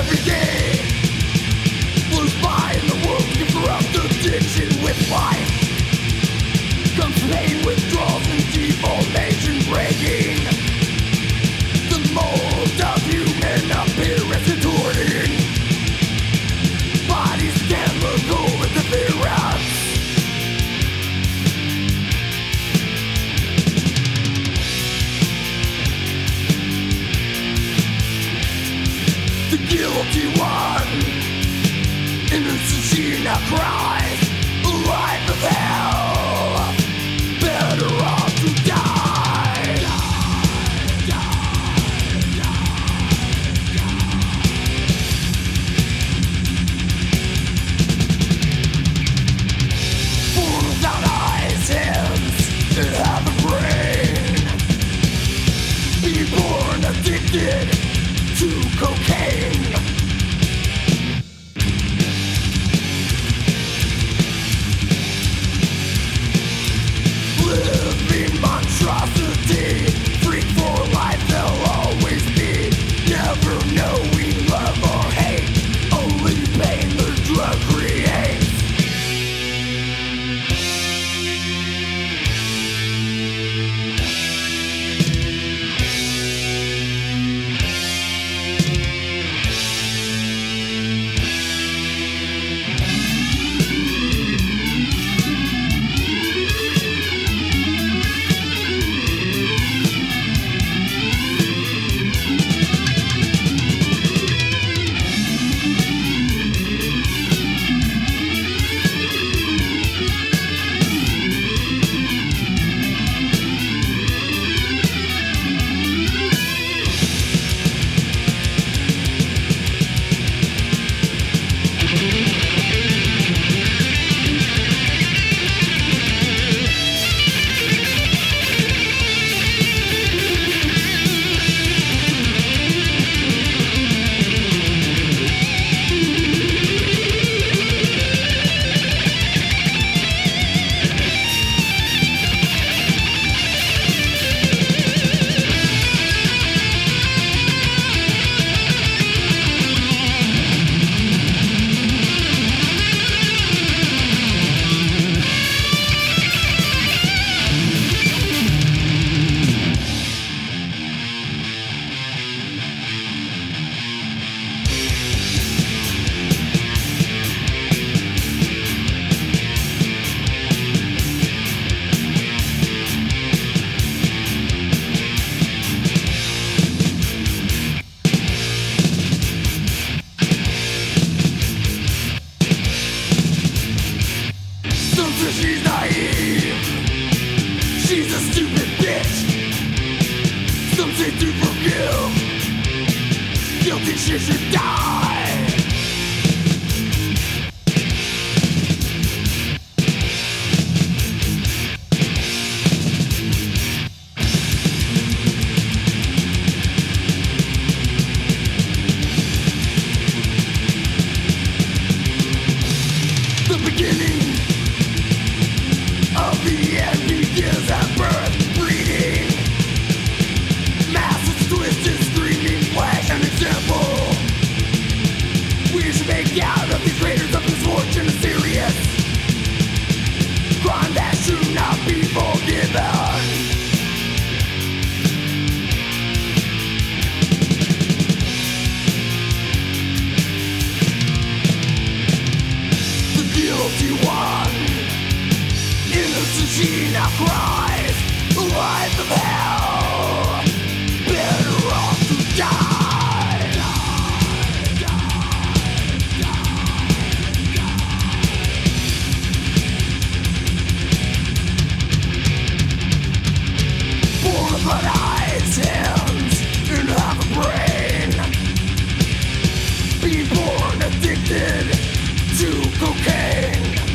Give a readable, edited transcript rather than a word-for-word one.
every day. Flows by in the world, you corrupt addiction with life. Comes pain, withdrawals, and deformation breaking. The mold of human appearance contorting. Bodies chemical interference. The guilty one, innocent she now cries, a life of hell, better off to die. Born without eyes, hands, and half a brain. Being born addicted to cocaine. Living monstrosity, freak for life they'll always be. Never knowing love or hate, only pain the drug creates. She's naive, she's a stupid bitch. Some say to forgive, guilty she should die. The beginning of the end begins at birth, bleeding. Masses twisted, screaming, flash an example. We should make out of these raiders of misfortune a serious crime that should not be forgiven. The guilty one, innocent she now cries, a life of hell, better off to die. Born without eyes, hands, and half a brain. Being born addicted to cocaine.